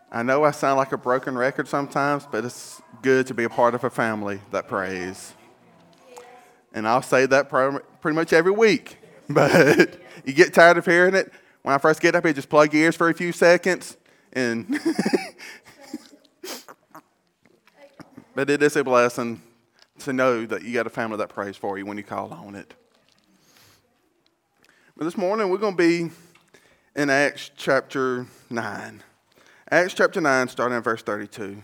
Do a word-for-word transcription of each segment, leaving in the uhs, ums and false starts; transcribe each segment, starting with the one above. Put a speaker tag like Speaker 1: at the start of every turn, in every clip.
Speaker 1: I know I sound like a broken record sometimes, but it's good to be a part of a family that prays. And I'll say that pretty much every week. But you get tired of hearing it. When I first get up here, just plug your ears for a few seconds. And but it is a blessing to know that you got a family that prays for you when you call on it. But this morning, we're going to be in Acts chapter nine. Acts chapter nine, starting at verse thirty-two.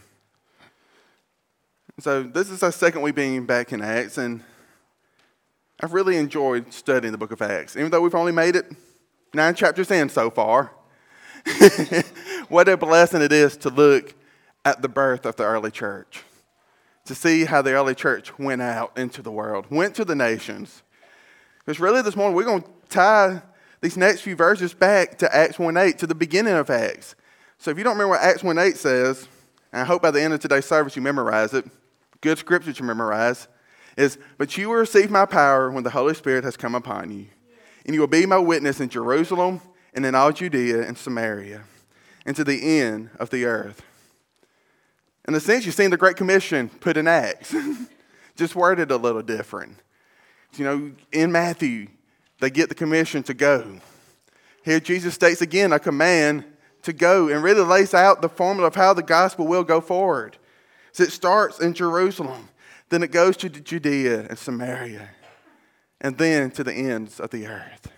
Speaker 1: So this is our second week being back in Acts, and I've really enjoyed studying the book of Acts. Even though we've only made it nine chapters in so far, what a blessing it is to look at the birth of the early church, to see how the early church went out into the world, went to the nations. Because really this morning we're going to tie these next few verses back to Acts one eight, to the beginning of Acts. So if you don't remember what Acts one eight says, and I hope by the end of today's service you memorize it, good scripture to memorize, is, "But you will receive my power when the Holy Spirit has come upon you, and you will be my witness in Jerusalem and in all Judea and Samaria, and to the end of the earth." In a sense, you've seen the Great Commission put in Acts, just worded a little different. You know, in Matthew, they get the commission to go. Here Jesus states again a command to go and really lays out the formula of how the gospel will go forward. So it starts in Jerusalem, then it goes to Judea and Samaria, and then to the ends of the earth.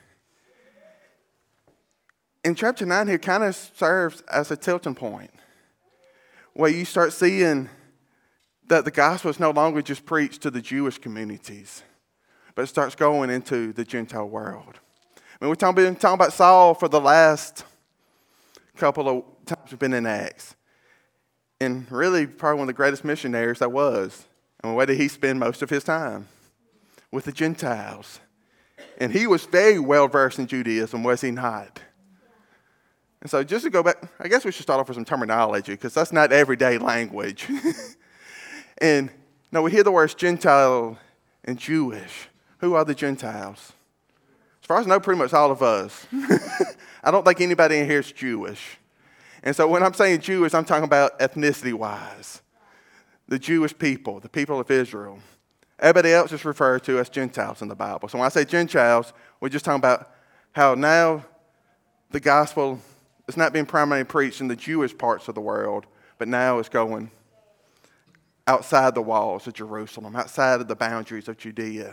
Speaker 1: And chapter nine here kind of serves as a tilting point, where you start seeing that the gospel is no longer just preached to the Jewish communities, but it starts going into the Gentile world. I mean, we've been talking about Saul for the last couple of times we've been in Acts. And really, probably one of the greatest missionaries there was. And where did he spend most of his time? With the Gentiles. And he was very well versed in Judaism, was he not? And so just to go back, I guess we should start off with some terminology, because that's not everyday language. And no, we hear the words Gentile and Jewish. Who are the Gentiles? As far as I know, pretty much all of us. I don't think anybody in here is Jewish. And so when I'm saying Jewish, I'm talking about ethnicity-wise. The Jewish people, the people of Israel. Everybody else is referred to as Gentiles in the Bible. So when I say Gentiles, we're just talking about how now the gospel is not being primarily preached in the Jewish parts of the world, but now it's going outside the walls of Jerusalem, outside of the boundaries of Judea.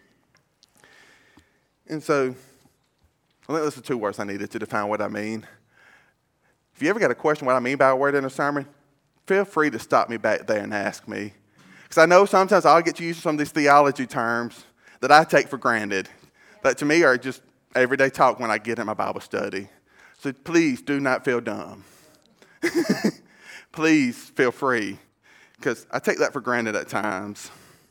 Speaker 1: And so, I think those are two words I needed to define what I mean. If you ever got a question what I mean by a word in a sermon, feel free to stop me back there and ask me. Because I know sometimes I'll get to use some of these theology terms that I take for granted, that to me are just everyday talk when I get in my Bible study. So please do not feel dumb. Please feel free, because I take that for granted at times.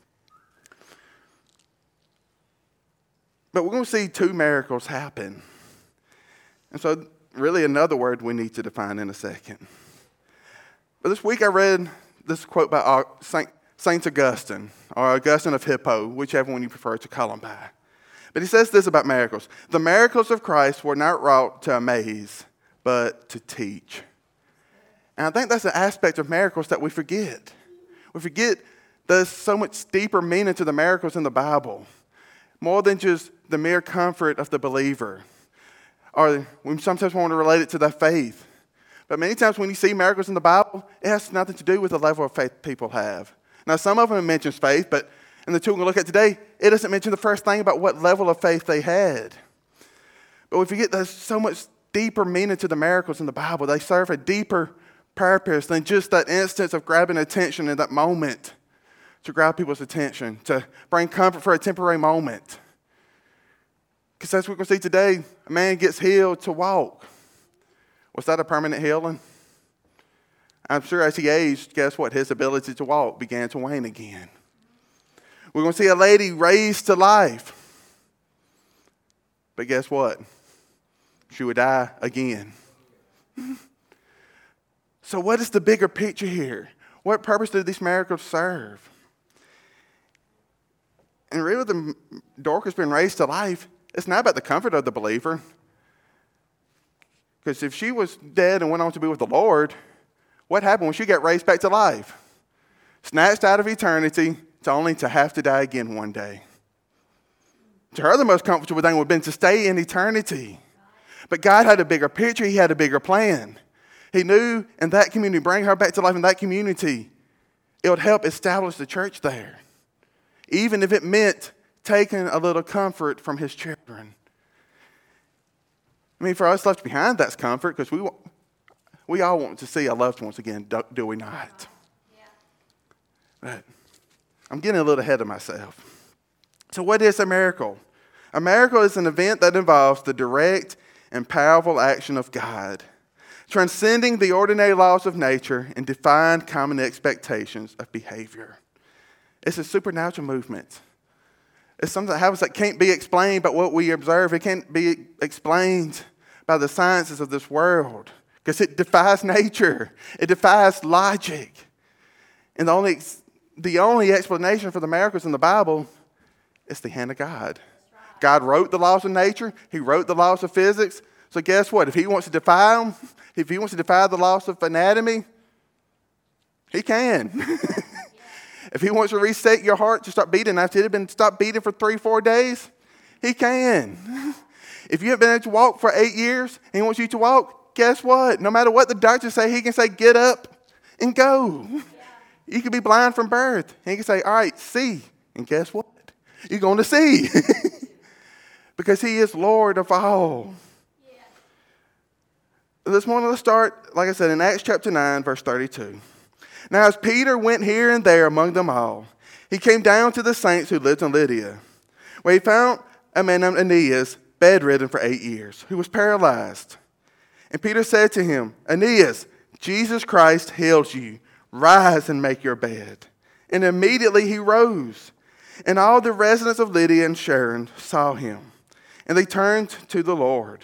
Speaker 1: But we're going to see two miracles happen. And so really another word we need to define in a second. But this week I read this quote by Saint Saint Augustine, or Augustine of Hippo, whichever one you prefer to call him by. But he says this about miracles: "The miracles of Christ were not wrought to amaze, but to teach." And I think that's an aspect of miracles that we forget. We forget there's so much deeper meaning to the miracles in the Bible, more than just the mere comfort of the believer. Or we sometimes want to relate it to their faith. But many times when you see miracles in the Bible, it has nothing to do with the level of faith people have. Now, some of them mentions faith, but in the two we're going to look at today, it doesn't mention the first thing about what level of faith they had. But we forget there's so much deeper meaning to the miracles in the Bible. They serve a deeper purpose than just that instance of grabbing attention in that moment, to grab people's attention, to bring comfort for a temporary moment. Because as we're going to see today, a man gets healed to walk. Was that a permanent healing? I'm sure as he aged, guess what? His ability to walk began to wane again. We're going to see a lady raised to life. But guess what? She would die again. So what is the bigger picture here? What purpose do these miracles serve? And really, the Dorcas being raised to life, it's not about the comfort of the believer. Because if she was dead and went on to be with the Lord, What happened when she got raised back to life? Snatched out of eternity to only to have to die again one day. To her, the most comfortable thing would have been to stay in eternity. But God had a bigger picture. He had a bigger plan. He knew in that community, bring her back to life in that community, it would help establish the church there. Even if it meant taking a little comfort from his children. I mean, for us left behind, that's comfort because we we all want to see our loved ones again, do, do we not? Yeah. But I'm getting a little ahead of myself. So what is a miracle? A miracle is an event that involves the direct and powerful action of God, transcending the ordinary laws of nature and defying common expectations of behavior. It's a supernatural movement. It's something that happens that can't be explained by what we observe. It can't be explained by the sciences of this world because it defies nature. It defies logic. And the only, the only explanation for the miracles in the Bible is the hand of God. God wrote the laws of nature. He wrote the laws of physics. So guess what? If he wants to defy them, if he wants to defy the laws of anatomy, he can. If he wants to reset your heart to start beating after it had been stopped beating for three, four days, he can. If you haven't been able to walk for eight years and he wants you to walk, guess what? No matter what the doctors say, he can say, get up and go. Yeah. You can be blind from birth. And he can say, all right, see. And guess what? You're going to see. Because he is Lord of all. Yeah. This morning, let's start, like I said, in Acts chapter nine, verse thirty-two. Now, as Peter went here and there among them all, he came down to the saints who lived in Lydia, where he found a man named Aeneas, bedridden for eight years, who was paralyzed. And Peter said to him, Aeneas, Jesus Christ heals you. Rise and make your bed. And immediately he rose. And all the residents of Lydia and Sharon saw him, and they turned to the Lord.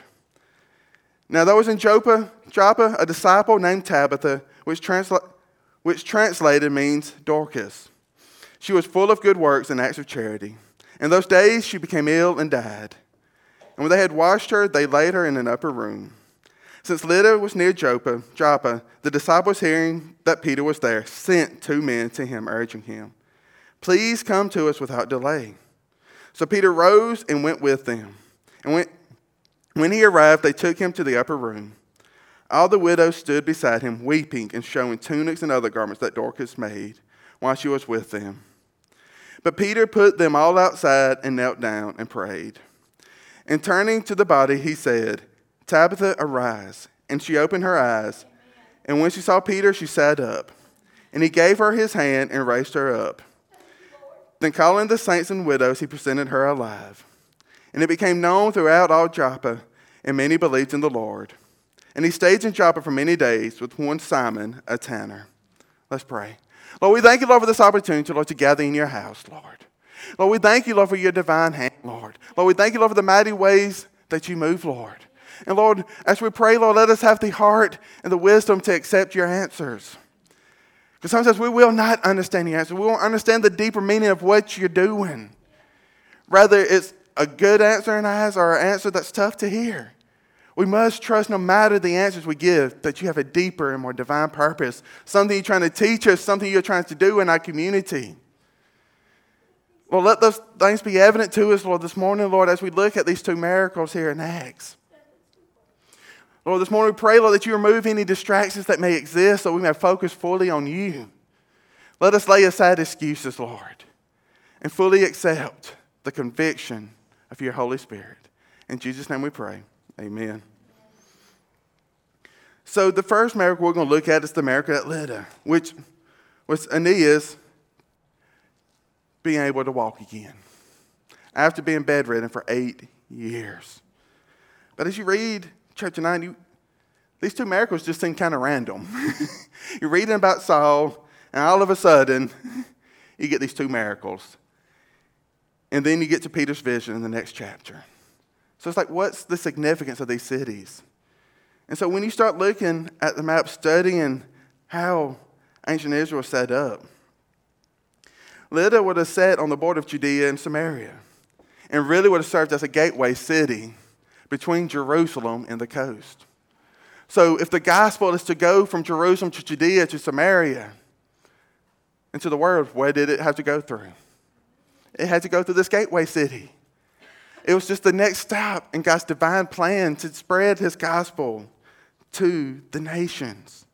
Speaker 1: Now there was in Joppa, Joppa a disciple named Tabitha, which translates which translated means Dorcas. She was full of good works and acts of charity. In those days she became ill and died. And when they had washed her, they laid her in an upper room. Since Lydda was near Joppa, Joppa, the disciples, hearing that Peter was there, sent two men to him, urging him, please come to us without delay. So Peter rose and went with them. And when, when he arrived, they took him to the upper room. All the widows stood beside him, weeping and showing tunics and other garments that Dorcas made while she was with them. But Peter put them all outside and knelt down and prayed. And turning to the body, he said, Tabitha, arise. And she opened her eyes. And when she saw Peter, she sat up. And he gave her his hand and raised her up. Then calling the saints and widows, he presented her alive. And it became known throughout all Joppa, and many believed in the Lord. And he stayed in Joppa for many days with one Simon, a tanner. Let's pray. Lord, we thank you, Lord, for this opportunity, Lord, to gather in your house, Lord. Lord, we thank you, Lord, for your divine hand, Lord. Lord, we thank you, Lord, for the mighty ways that you move, Lord. And Lord, as we pray, Lord, let us have the heart and the wisdom to accept your answers. Because sometimes we will not understand the answer. We won't understand the deeper meaning of what you're doing. Rather, it's a good answer in our eyes or an answer that's tough to hear. We must trust no matter the answers we give that you have a deeper and more divine purpose, something you're trying to teach us, something you're trying to do in our community. Lord, let those things be evident to us, Lord, this morning, Lord, as we look at these two miracles here in Acts. Lord, this morning we pray, Lord, that you remove any distractions that may exist so we may focus fully on you. Let us lay aside excuses, Lord, and fully accept the conviction of your Holy Spirit. In Jesus' name we pray. Amen. So the first miracle we're going to look at is the miracle at Lydda, which was Aeneas being able to walk again after being bedridden for eight years. But as you read chapter nine, you, these two miracles just seem kind of random. You're reading about Saul, and all of a sudden, you get these two miracles. And then you get to Peter's vision in the next chapter. So it's like, what's the significance of these cities? And so when you start looking at the map, studying how ancient Israel was set up, Lydda would have sat on the border of Judea and Samaria and really would have served as a gateway city between Jerusalem and the coast. So if the gospel is to go from Jerusalem to Judea to Samaria and to the world, where did it have to go through? It had to go through this gateway city. It was just the next stop in God's divine plan to spread his gospel to the nations.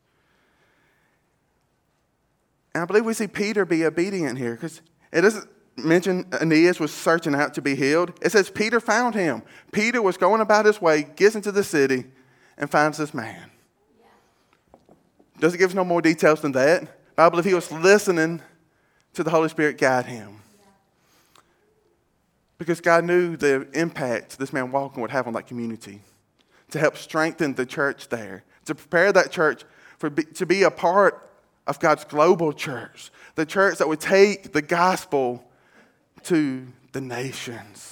Speaker 1: And I believe we see Peter be obedient here, because it doesn't mention Aeneas was searching out to be healed. It says Peter found him. Peter was going about his way, gets into the city, and finds this man. Doesn't give us no more details than that. But I believe he was listening to the Holy Spirit guide him. Because God knew the impact this man walking would have on that community, to help strengthen the church there, to prepare that church for be, to be a part of God's global church, the church that would take the gospel to the nations.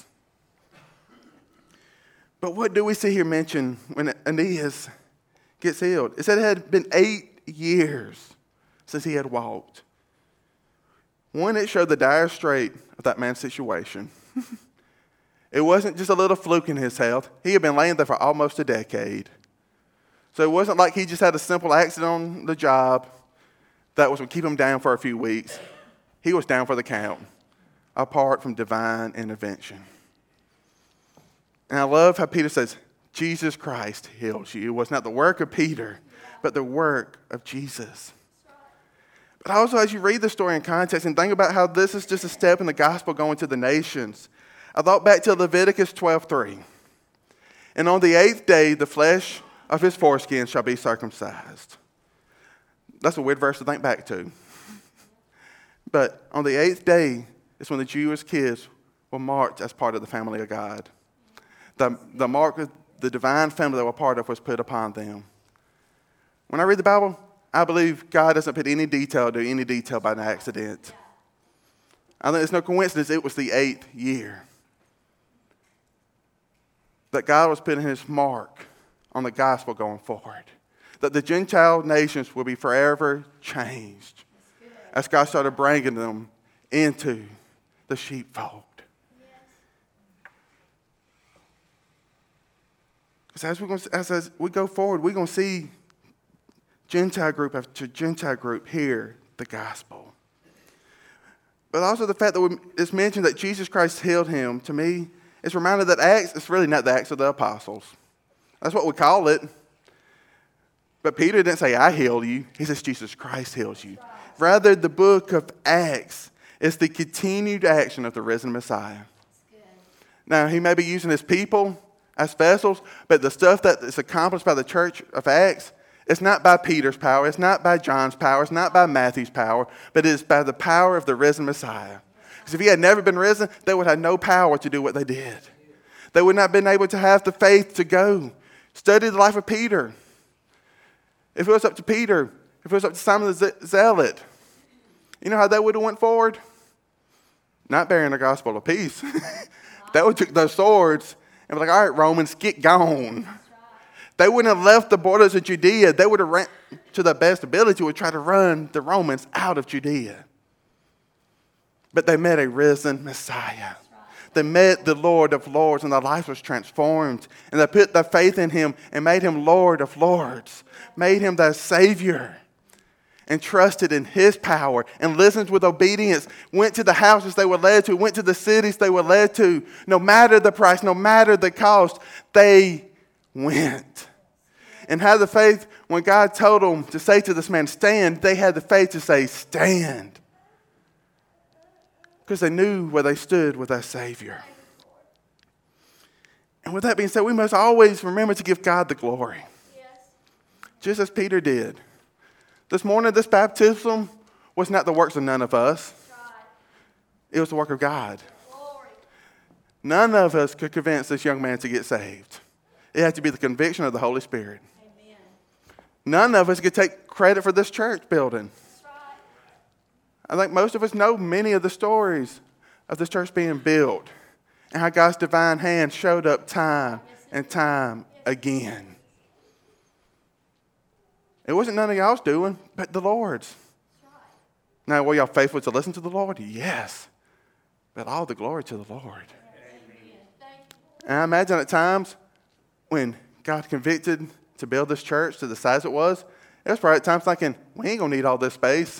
Speaker 1: But what do we see here mentioned when Aeneas gets healed? It said it had been eight years since he had walked. One, it showed the dire strait of that man's situation. It wasn't just a little fluke in his health. He had been laying there for almost a decade. So it wasn't like he just had a simple accident on the job that was to keep him down for a few weeks. He was down for the count, apart from divine intervention. And I love how Peter says, Jesus Christ heals you. It was not the work of Peter, but the work of Jesus. But also, as you read the story in context and think about how this is just a step in the gospel going to the nations, I thought back to Leviticus twelve three. And on the eighth day, the flesh of his foreskin shall be circumcised. That's a weird verse to think back to. But on the eighth day is when the Jewish kids were marked as part of the family of God. The, the mark of the divine family they were part of was put upon them. When I read the Bible, I believe God doesn't put any detail to any detail by an accident. I think it's no coincidence it was the eighth year that God was putting his mark on the gospel going forward. That the Gentile nations will be forever changed as God started bringing them into the sheepfold. So as, we're going to, as, as we go forward, we're going to see Gentile group after Gentile group hear the gospel. But also the fact that we, it's mentioned that Jesus Christ healed him, to me, it's reminded that Acts, it's really not the Acts of the Apostles. That's what we call it. But Peter didn't say, I heal you. He says, Jesus Christ heals you. Rather, the book of Acts is the continued action of the risen Messiah. Now, he may be using his people as vessels, but the stuff that is accomplished by the church of Acts, it's not by Peter's power, it's not by John's power, it's not by Matthew's power, but it is by the power of the risen Messiah. Because if he had never been risen, they would have no power to do what they did. They would not have been able to have the faith to go. Study the life of Peter. If it was up to Peter, if it was up to Simon the Zealot, you know how they would have went forward? Not bearing the gospel of peace. They would have took those swords and be like, all right, Romans, get gone. They wouldn't have left the borders of Judea. They would have ran to their best ability would try to run the Romans out of Judea. But they met a risen Messiah. They met the Lord of Lords, and their life was transformed. And they put their faith in him and made him Lord of Lords, made him their Savior, and trusted in his power and listened with obedience, went to the houses they were led to, went to the cities they were led to. No matter the price, no matter the cost, they went. And had the faith, when God told them to say to this man, stand, they had the faith to say, stand. Because they knew where they stood with their Savior. And with that being said, we must always remember to give God the glory. Yes. Just as Peter did. This morning, this baptism was not the works of none of us. It was the work of God. Glory. None of us could convince this young man to get saved. It had to be the conviction of the Holy Spirit. Amen. None of us could take credit for this church building. I think most of us know many of the stories of this church being built and how God's divine hand showed up time and time again. It wasn't none of y'all's doing, but the Lord's. Now, were y'all faithful to listen to the Lord? Yes. But all the glory to the Lord. And I imagine at times when God convicted to build this church to the size it was, it was probably at times thinking, we ain't going to need all this space.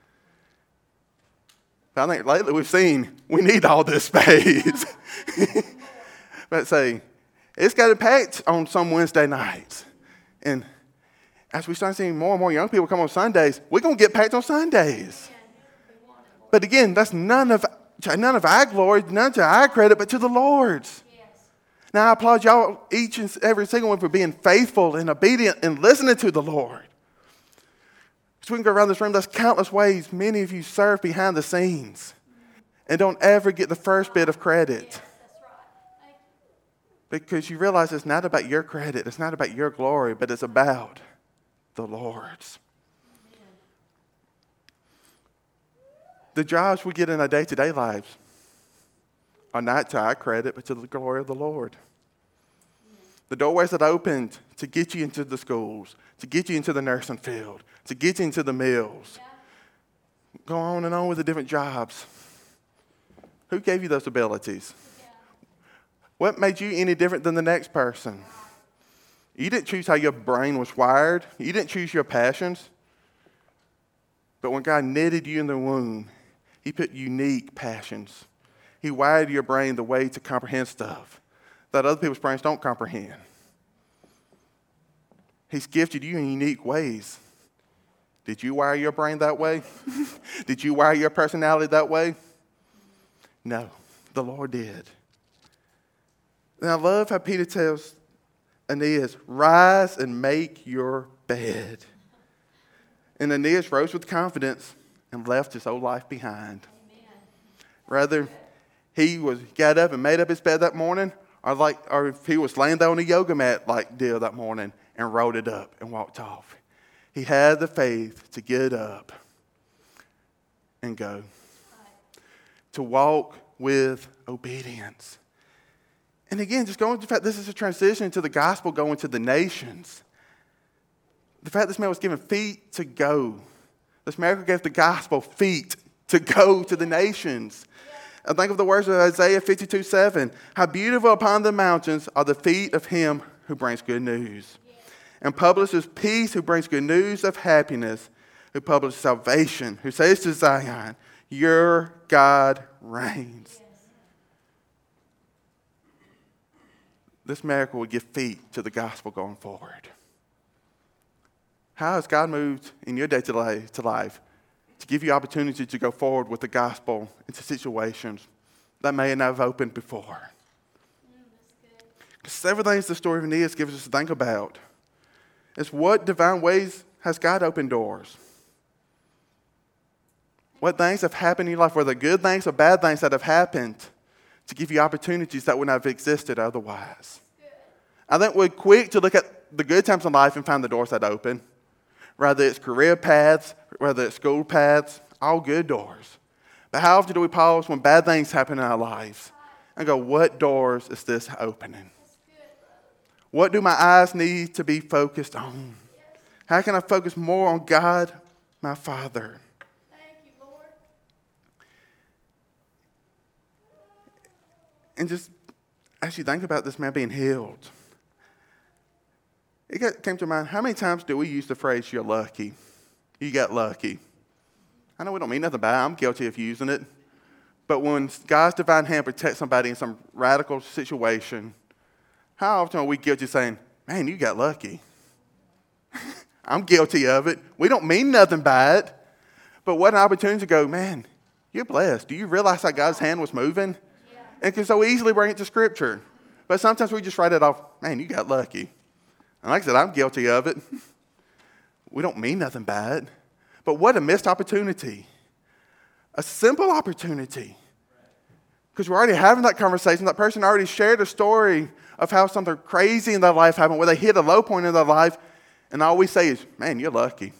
Speaker 1: But I think lately we've seen we need all this space. But say, it's got packed on some Wednesday nights. And as we start seeing more and more young people come on Sundays, we're going to get packed on Sundays. But again, that's none of none of our glory, none to our credit, but to the Lord's. Now, I applaud y'all, each and every single one, for being faithful and obedient and listening to the Lord. So we can go around this room, there's countless ways many of you serve behind the scenes and don't ever get the first bit of credit.
Speaker 2: Yes, that's right.
Speaker 1: Because you realize it's not about your credit, it's not about your glory, but it's about the Lord's.
Speaker 2: Amen.
Speaker 1: The jobs we get in our day-to-day lives are not to our credit, but to the glory of the Lord. The doorways that opened to get you into the schools, to get you into the nursing field, to get you into the mills.
Speaker 2: Yeah.
Speaker 1: Go on and on with the different jobs. Who gave you those abilities?
Speaker 2: Yeah.
Speaker 1: What made you any different than the next person? You didn't choose how your brain was wired. You didn't choose your passions. But when God knitted you in the womb, he put unique passions. He wired your brain the way to comprehend stuff that other people's brains don't comprehend. He's gifted you in unique ways. Did you wire your brain that way? Did you wire your personality that way? No, the Lord did. And I love how Peter tells Aeneas, rise and make your bed. And Aeneas rose with confidence and left his old life behind.
Speaker 2: Amen.
Speaker 1: Rather, he was got up and made up his bed that morning, or like, or if he was laying there on a yoga mat like deal that morning and rolled it up and walked off. He had the faith to get up and go.
Speaker 2: Right.
Speaker 1: To walk with obedience. And again, just going to the fact this is a transition to the gospel going to the nations. The fact this man was given feet to go. This miracle gave the gospel feet to go to the nations. I think of the words of Isaiah fifty-two seven. How beautiful upon the mountains are the feet of him who brings good news.
Speaker 2: Yes.
Speaker 1: And publishes peace, who brings good news of happiness, who publishes salvation, who says to Zion, your God reigns.
Speaker 2: Yes.
Speaker 1: This miracle would give feet to the gospel going forward. How has God moved in your day-to-day to life to give you opportunity to go forward with the gospel into situations that may not have opened before?
Speaker 2: Mm, that's good.
Speaker 1: Because several things the story of Aeneas gives us to think about is what divine ways has God opened doors? What things have happened in your life, whether good things or bad things that have happened, to give you opportunities that would not have existed otherwise?
Speaker 2: Good.
Speaker 1: I think we're quick to look at the good times in life and find the doors that open. Whether it's career paths, whether it's school paths, all good doors. But how often do we pause when bad things happen in our lives and go, what doors is this opening?
Speaker 2: That's good, brother.
Speaker 1: What do my eyes need to be focused on?
Speaker 2: Yes.
Speaker 1: How can I focus more on God, my Father?
Speaker 2: Thank you, Lord.
Speaker 1: And just as you think about this man being healed, it got, came to mind, how many times do we use the phrase, you're lucky? You got lucky. I know we don't mean nothing bad. I'm guilty of using it. But when God's divine hand protects somebody in some radical situation, how often are we guilty of saying, man, you got lucky? I'm guilty of it. We don't mean nothing bad. But what an opportunity to go, man, you're blessed. Do you realize how God's hand was moving?
Speaker 2: Yeah.
Speaker 1: And can so easily bring it to Scripture. But sometimes we just write it off, man, you got lucky. And like I said, I'm guilty of it. We don't mean nothing bad. But what a missed opportunity. A simple opportunity. Because we're already having that conversation. That person already shared a story of how something crazy in their life happened, where they hit a low point in their life. And all we say is, man, you're lucky.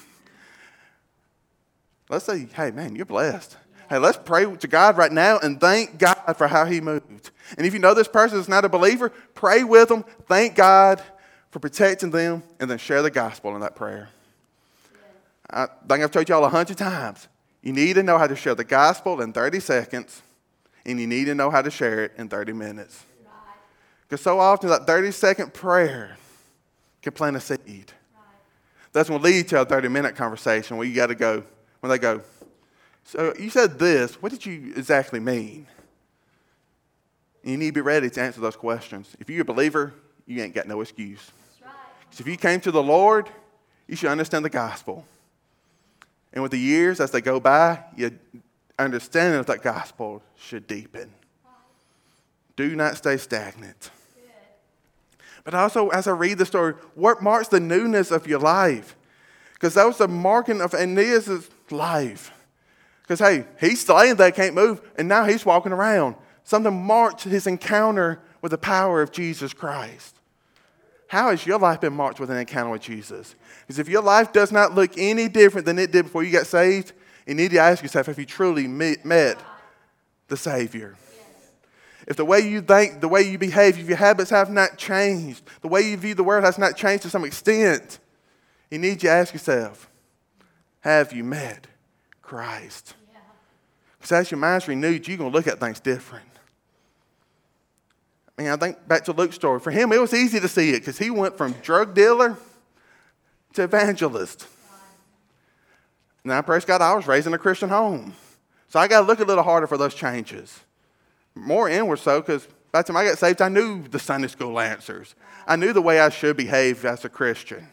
Speaker 1: Let's say, hey, man, you're blessed. Hey, let's pray to God right now and thank God for how he moved. And if you know this person is not a believer, pray with them. Thank God for protecting them, and then share the gospel in that prayer. I think I've told you all a hundred times. You need to know how to share the gospel in thirty seconds, and you need to know how to share it in thirty minutes.
Speaker 2: Right.
Speaker 1: Because so often that thirty-second prayer can plant a seed.
Speaker 2: Right.
Speaker 1: That's going to lead to a thirty-minute conversation where you got to go, when they go, so you said this, what did you exactly mean? And you need to be ready to answer those questions. If you're a believer, you ain't got no excuse.
Speaker 2: That's right.
Speaker 1: So if you came to the Lord, you should understand the gospel. And with the years, as they go by, your understanding of that gospel should deepen.
Speaker 2: Right.
Speaker 1: Do not stay stagnant.
Speaker 2: Good.
Speaker 1: But also, as I read the story, what marks the newness of your life? Because that was the marking of Aeneas' life. Because, hey, he's laying there, can't move, and now he's walking around. Something marked his encounter with the power of Jesus Christ. How has your life been marked with an encounter with Jesus? Because if your life does not look any different than it did before you got saved, you need to ask yourself if you truly met, met the Savior.
Speaker 2: Yes.
Speaker 1: If the way you think, the way you behave, if your habits have not changed, the way you view the world has not changed to some extent, you need to ask yourself, have you met Christ?
Speaker 2: Yeah.
Speaker 1: Because as your mind's renewed, you're going to look at things different. I mean, I think back to Luke's story. For him, it was easy to see it because he went from drug dealer to evangelist. Now, praise God, I was raised in a Christian home. So I got to look a little harder for those changes. More inward so, because by the time I got saved, I knew the Sunday school answers. I knew the way I should behave as a Christian.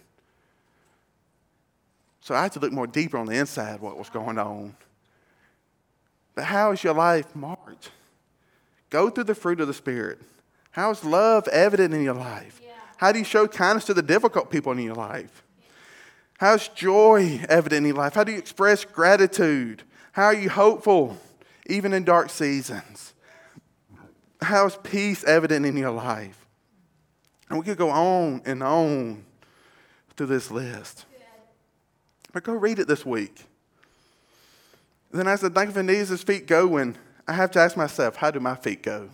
Speaker 1: So I had to look more deeper on the inside what was going on. But how is your life marked? Go through the fruit of the Spirit. How is love evident in your life?
Speaker 2: Yeah.
Speaker 1: How do you show kindness to the difficult people in your life? How is joy evident in your life? How do you express gratitude? How are you hopeful, even in dark seasons? How is peace evident in your life? And we could go on and on through this list.
Speaker 2: Good.
Speaker 1: But go read it this week. Then as I think of Aeneas' feet going, I have to ask myself, how do my feet go?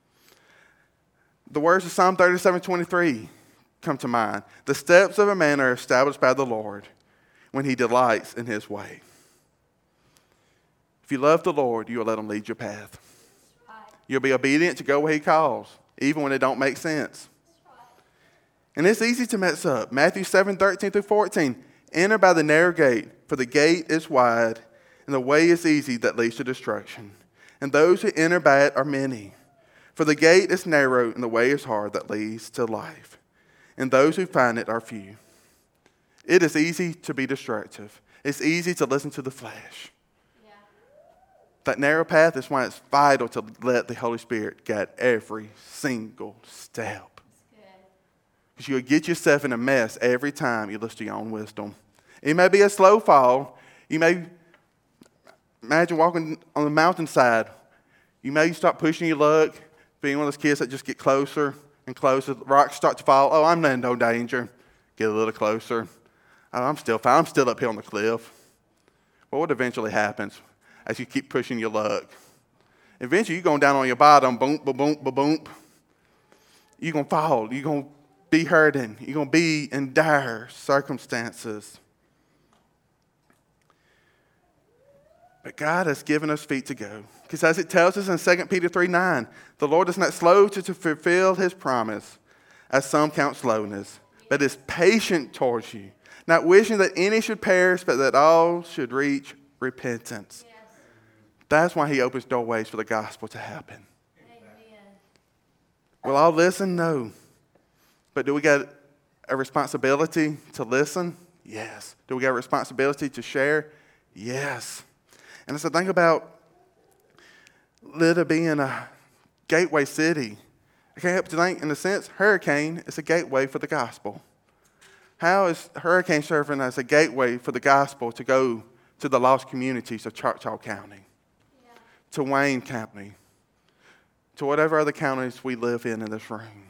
Speaker 1: The words of Psalm thirty-seven twenty-three come to mind. The steps of a man are established by the Lord when he delights in his way. If you love the Lord, you will let him lead your path.
Speaker 2: Right.
Speaker 1: You'll be obedient to go where he calls, even when it don't make sense.
Speaker 2: Right.
Speaker 1: And it's easy to mess up. Matthew seven thirteen through fourteen. Enter by the narrow gate, for the gate is wide, and the way is easy that leads to destruction. And those who enter by it are many. For the gate is narrow, and the way is hard that leads to life. And those who find it are few. It is easy to be destructive. It's easy to listen to the flesh.
Speaker 2: Yeah.
Speaker 1: That narrow path is why it's vital to let the Holy Spirit guide every single step.
Speaker 2: That's good.
Speaker 1: Because you'll get yourself in a mess every time you listen to your own wisdom. It may be a slow fall. You may imagine walking on the mountainside. You may start pushing your luck, being one of those kids that just get closer and closer. The rocks start to fall. Oh, I'm in no danger. Get a little closer. Oh, I'm still fine. I'm still up here on the cliff. Well, what eventually happens as you keep pushing your luck? Eventually, you're going down on your bottom. Boom, boom, boom, boom, boom. You're going to fall. You're going to be hurting. You're going to be in dire circumstances. But God has given us feet to go. Because as it tells us in Second Peter three nine, the Lord is not slow to, to fulfill his promise, as some count slowness, but is patient towards you, not wishing that any should perish, but that all should reach repentance.
Speaker 2: Yes.
Speaker 1: That's why he opens doorways for the gospel to happen.
Speaker 2: Amen.
Speaker 1: Will all listen? No. But do we got a responsibility to listen? Yes. Do we got a responsibility to share? Yes. And as I think about Lydda being a gateway city, I can't help but think, in a sense, Hurricane is a gateway for the gospel. How is Hurricane serving as a gateway for the gospel to go to the lost communities of Choctaw County,
Speaker 2: Yeah.
Speaker 1: to Wayne County, to whatever other counties we live in in this room?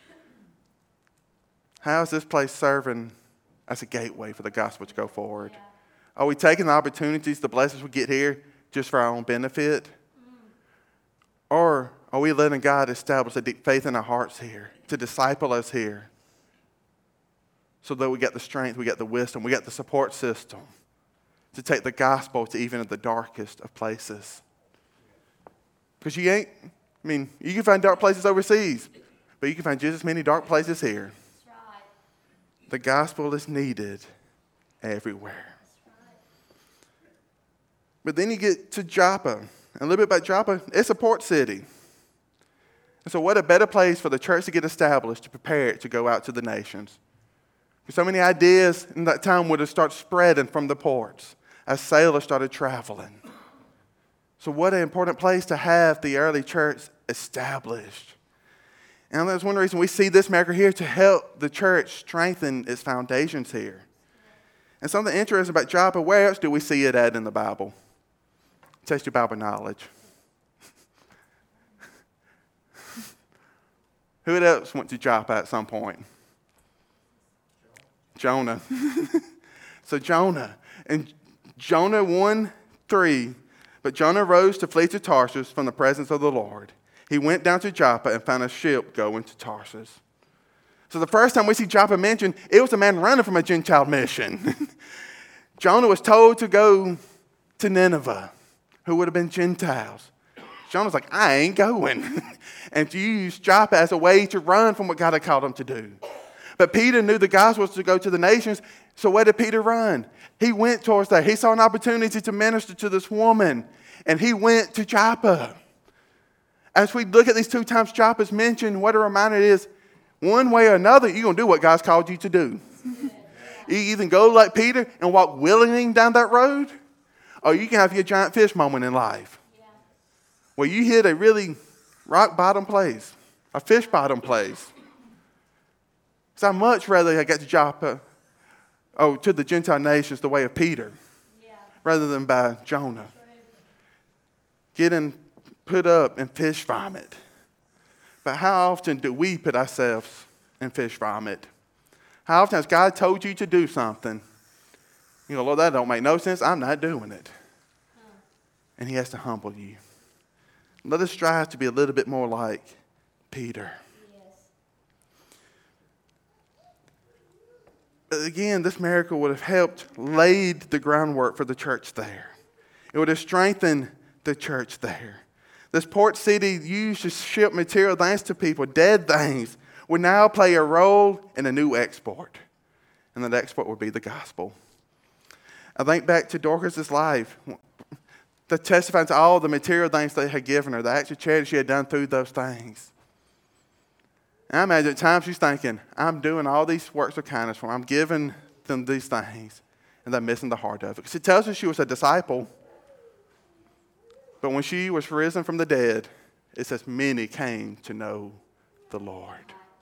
Speaker 1: How is this place serving as a gateway for the gospel to go forward?
Speaker 2: Yeah.
Speaker 1: Are we taking the opportunities, the blessings we get here, just for our own benefit? Mm. Or are we letting God establish a deep faith in our hearts here, to disciple us here, so that we get the strength, we get the wisdom, we get the support system to take the gospel to even the darkest of places? Because you ain't, I mean, you can find dark places overseas, but you can find just as many dark places here.
Speaker 2: That's right.
Speaker 1: The gospel is needed everywhere. But then you get to Joppa. And a little bit about Joppa, it's a port city. And so what a better place for the church to get established, to prepare it to go out to the nations. So many ideas in that time would have started spreading from the ports as sailors started traveling. So what an important place to have the early church established. And that's one reason we see this miracle here, to help the church strengthen its foundations here. And something interesting about Joppa, where else do we see it at in the Bible? Test your Bible knowledge. Who else went to Joppa at some point? Jonah. So Jonah. And Jonah one three, but Jonah rose to flee to Tarshish from the presence of the Lord. He went down to Joppa and found a ship going to Tarshish. So the first time we see Joppa mentioned, it was a man running from a Gentile mission. Jonah was told to go to Nineveh, who would have been Gentiles. Jonah's like, I ain't going. And to use Joppa as a way to run from what God had called him to do. But Peter knew the gospel was to go to the nations, so where did Peter run? He went towards that. He saw an opportunity to minister to this woman, and he went to Joppa. As we look at these two times Joppa's mentioned, what a reminder it is, one way or another, you're going to do what God's called you to do. You either go like Peter and walk willingly down that road, or you can have your giant fish moment in life. Yeah. Where you hit a really rock bottom place, a fish bottom place. So I'd much rather I get to Joppa, oh, to the Gentile nations the way of Peter, yeah, rather than by Jonah. Getting put up in fish vomit. But how often do we put ourselves in fish vomit? How often has God told you to do something? You go, Lord, that don't make no sense. I'm not doing it. Huh. And he has to humble you. Let us strive to be a little bit more like Peter. But again, this miracle would have helped laid the groundwork for the church there. It would have strengthened the church there. This port city used to ship material things to people, dead things, would now play a role in a new export. And that export would be the gospel. I think back to Dorcas' life, that testifying to all the material things they had given her, the actual charity she had done through those things. And I imagine at times she's thinking, I'm doing all these works of kindness for them. I'm giving them these things, and they're missing the heart of it. Because it tells us she was a disciple. But when she was risen from the dead, it says many came to know the Lord.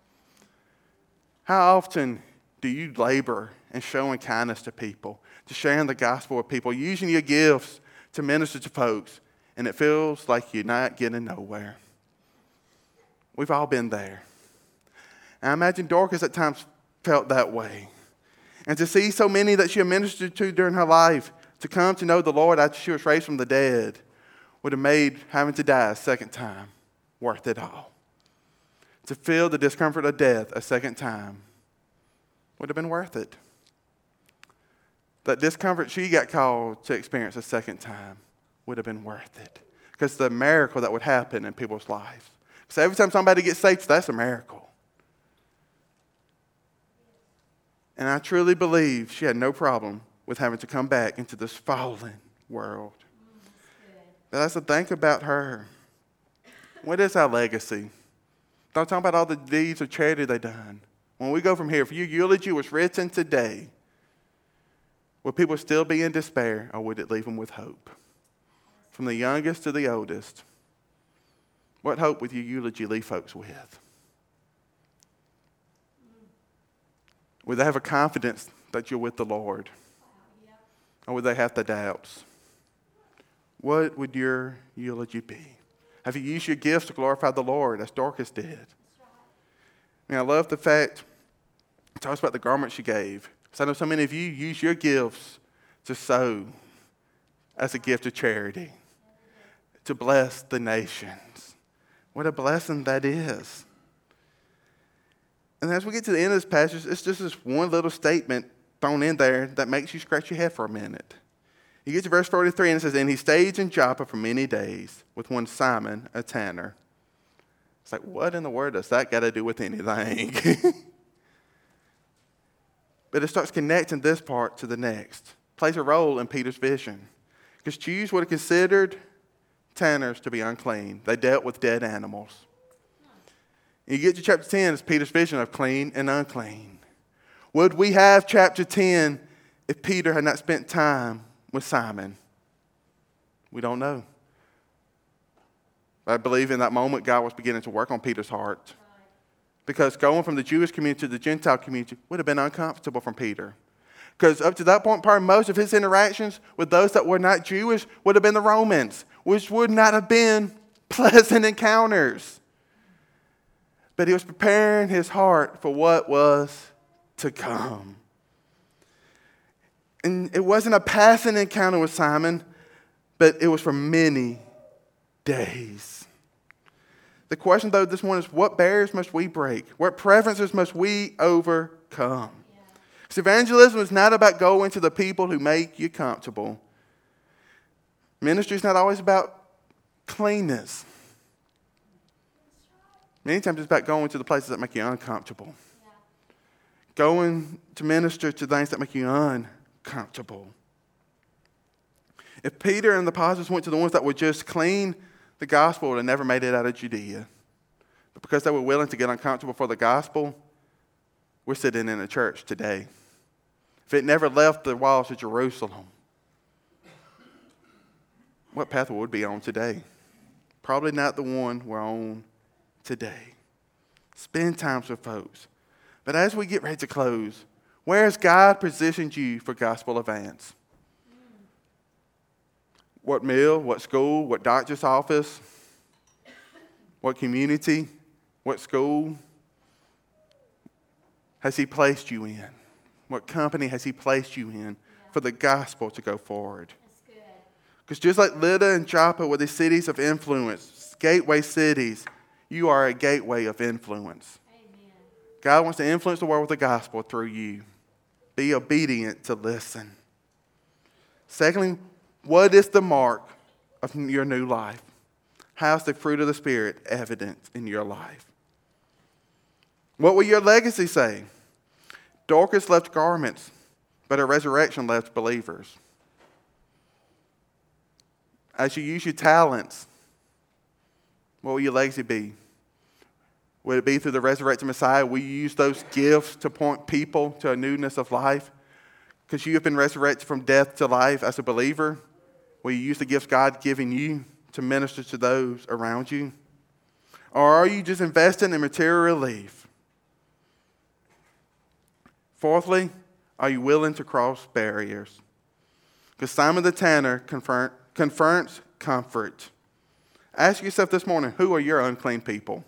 Speaker 1: How often do you labor in showing kindness to people, to sharing the gospel with people, using your gifts to minister to folks, and it feels like you're not getting nowhere? We've all been there. And I imagine Dorcas at times felt that way. And to see so many that she had ministered to during her life to come to know the Lord after she was raised from the dead would have made having to die a second time worth it all. To feel the discomfort of death a second time would have been worth it. That discomfort she got called to experience a second time would have been worth it. Because the miracle that would happen in people's lives. So every time somebody gets saved, that's a miracle. And I truly believe she had no problem with having to come back into this fallen world. But that's the thing about her. What is our legacy? Don't talk about all the deeds of charity they've done. When we go from here, if your eulogy was written today, would people still be in despair, or would it leave them with hope? From the youngest to the oldest, what hope would your eulogy leave folks with? Would they have a confidence that you're with the Lord? Or would they have the doubts? What would your eulogy be? Have you used your gifts to glorify the Lord, as Dorcas did? And I love the fact it talks about the garment she gave. So I know so many of you use your gifts to sow as a gift of charity, to bless the nations. What a blessing that is. And as we get to the end of this passage, it's just this one little statement thrown in there that makes you scratch your head for a minute. You get to verse forty-three, and it says, and he stayed in Joppa for many days with one Simon, a tanner. It's like, what in the world does that got to do with anything? But it starts connecting this part to the next. Plays a role in Peter's vision. Because Jews would have considered tanners to be unclean. They dealt with dead animals. And you get to chapter ten, it's Peter's vision of clean and unclean. Would we have chapter ten if Peter had not spent time with Simon? We don't know. I believe in that moment God was beginning to work on Peter's heart. Because going from the Jewish community to the Gentile community would have been uncomfortable for Peter. Because up to that point, probably most of his interactions with those that were not Jewish would have been the Romans, which would not have been pleasant encounters. But he was preparing his heart for what was to come. And it wasn't a passing encounter with Simon, but it was for many days. The question, though, this morning is, what barriers must we break? What preferences must we overcome? Because evangelism is not about going to the people who make you comfortable. Ministry is not always about cleanness. Many times it's about going to the places that make you uncomfortable. Yeah. Going to minister to things that make you uncomfortable. If Peter and the apostles went to the ones that were just clean, the gospel would have never made it out of Judea. But because they were willing to get uncomfortable for the gospel, we're sitting in a church today. If it never left the walls of Jerusalem, what path would we be on today? Probably not the one we're on today. Spend time with folks. But as we get ready to close, where has God positioned you for gospel advance? What mill, what school, what doctor's office, what community, what school has he placed you in? What company has he placed you in for the gospel to go forward? Because just like Lydda and Joppa were the cities of influence, gateway cities, you are a gateway of influence. Amen. God wants to influence the world with the gospel through you. Be obedient to listen. Secondly, what is the mark of your new life? How's the fruit of the Spirit evident in your life? What will your legacy say? Dorcas left garments, but her resurrection left believers. As you use your talents, what will your legacy be? Will it be through the resurrected Messiah? Will you use those gifts to point people to a newness of life? Because you have been resurrected from death to life as a believer. Will you use the gifts God given you to minister to those around you? Or are you just investing in material relief? Fourthly, are you willing to cross barriers? Because Simon the Tanner confirmed confronts comfort. Ask yourself this morning, who are your unclean people?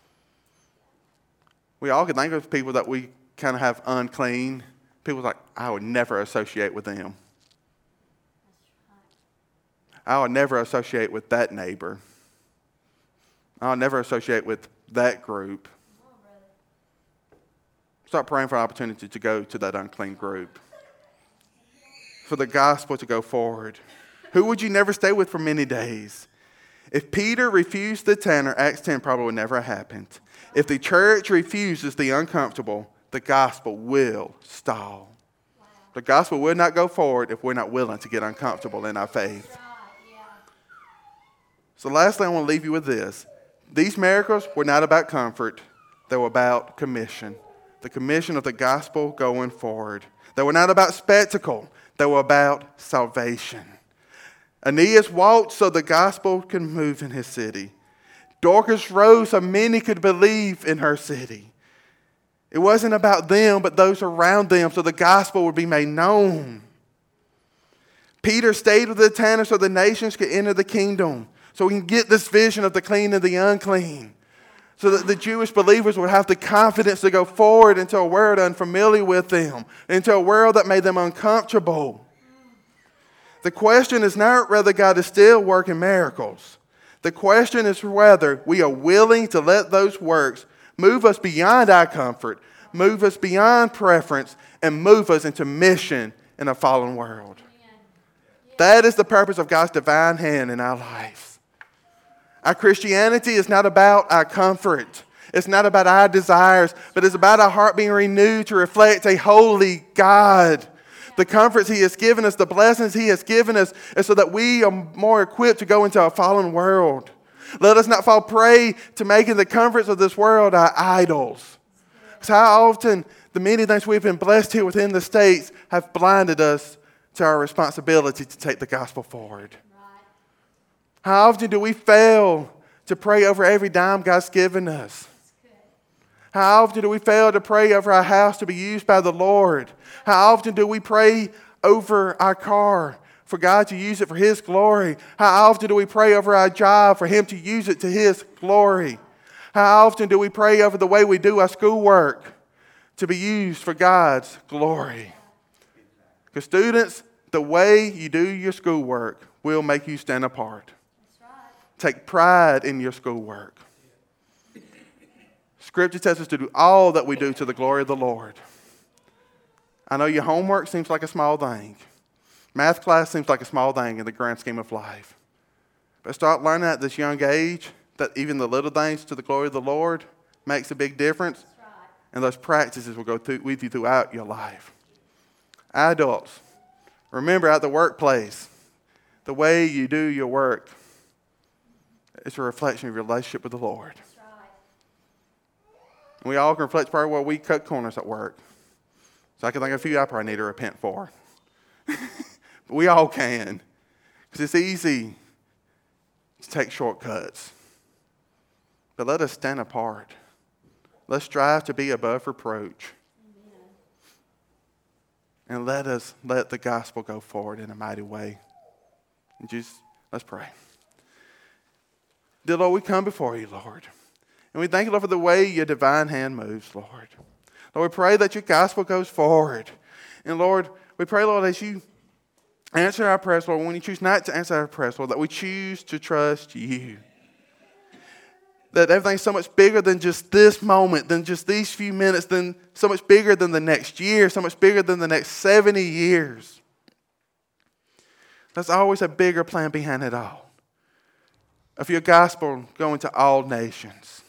Speaker 1: We all can think of people that we kind of have unclean. People like, I would never associate with them. I would never associate with that neighbor. I would never associate with that group. Start praying for an opportunity to go to that unclean group. For the gospel to go forward. Who would you never stay with for many days? If Peter refused the tanner, Acts ten probably would never have happened. If the church refuses the uncomfortable, the gospel will stall. Wow. The gospel will not go forward if we're not willing to get uncomfortable in our faith. Right. Yeah. So lastly, I want to leave you with this. These miracles were not about comfort. They were about commission. The commission of the gospel going forward. They were not about spectacle. They were about salvation. Aeneas walked so the gospel could move in his city. Dorcas rose so many could believe in her city. It wasn't about them, but those around them, so the gospel would be made known. Peter stayed with the tanner so the nations could enter the kingdom. So we can get this vision of the clean and the unclean. So that the Jewish believers would have the confidence to go forward into a world unfamiliar with them, into a world that made them uncomfortable. The question is not whether God is still working miracles. The question is whether we are willing to let those works move us beyond our comfort, move us beyond preference, and move us into mission in a fallen world. That is the purpose of God's divine hand in our lives. Our Christianity is not about our comfort. It's not about our desires, but it's about our heart being renewed to reflect a holy God. The comforts He has given us, the blessings He has given us, is so that we are more equipped to go into a fallen world. Let us not fall prey to making the comforts of this world our idols. Because how often the many things we've been blessed here within the States have blinded us to our responsibility to take the gospel forward.
Speaker 2: Right.
Speaker 1: How often do we fail to pray over every dime God's given us? How often do we fail to pray over our house to be used by the Lord? How often do we pray over our car for God to use it for His glory? How often do we pray over our job for Him to use it to His glory? How often do we pray over the way we do our schoolwork to be used for God's glory? Because students, the way you do your schoolwork will make you stand apart.
Speaker 2: That's right.
Speaker 1: Take pride in your schoolwork. Scripture tells us to do all that we do to the glory of the Lord. I know your homework seems like a small thing. Math class seems like a small thing in the grand scheme of life. But start learning at this young age that even the little things to the glory of the Lord makes a big difference.
Speaker 2: That's right.
Speaker 1: And those practices will go through, with you throughout your life. Adults, remember at the workplace, the way you do your work is a reflection of your relationship with the Lord.
Speaker 2: That's right.
Speaker 1: And we all can reflect probably where we cut corners at work. So I can think of a few I probably need to repent for. But we all can. Because it's easy to take shortcuts. But let us stand apart. Let's strive to be above reproach.
Speaker 2: Amen.
Speaker 1: And let us let the gospel go forward in a mighty way. And just, let's pray. Dear Lord, we come before you, Lord. And we thank you, Lord, for the way your divine hand moves, Lord. Lord, we pray that your gospel goes forward. And Lord, we pray, Lord, as you answer our prayers, Lord, when you choose not to answer our prayers, Lord, that we choose to trust you. That everything's so much bigger than just this moment, than just these few minutes, than so much bigger than the next year, so much bigger than the next seventy years. There's always a bigger plan behind it all. Of your gospel going to all nations.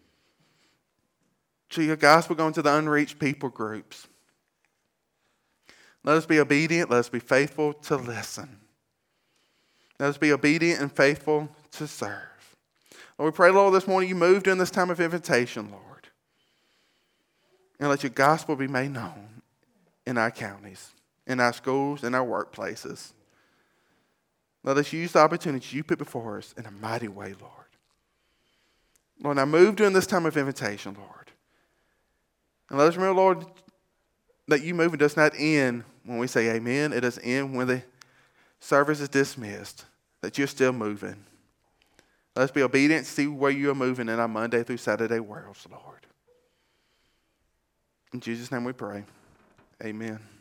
Speaker 1: To your gospel going to the unreached people groups. Let us be obedient. Let us be faithful to listen. Let us be obedient and faithful to serve. Lord, we pray, Lord, this morning you move during this time of invitation, Lord. And let your gospel be made known in our counties, in our schools, in our workplaces. Let us use the opportunities you put before us in a mighty way, Lord. Lord, now move during this time of invitation, Lord. And let us remember, Lord, that you moving does not end when we say amen. It does end when the service is dismissed, that you're still moving. Let us be obedient to see where you are moving in our Monday through Saturday worlds, Lord. In Jesus' name we pray. Amen.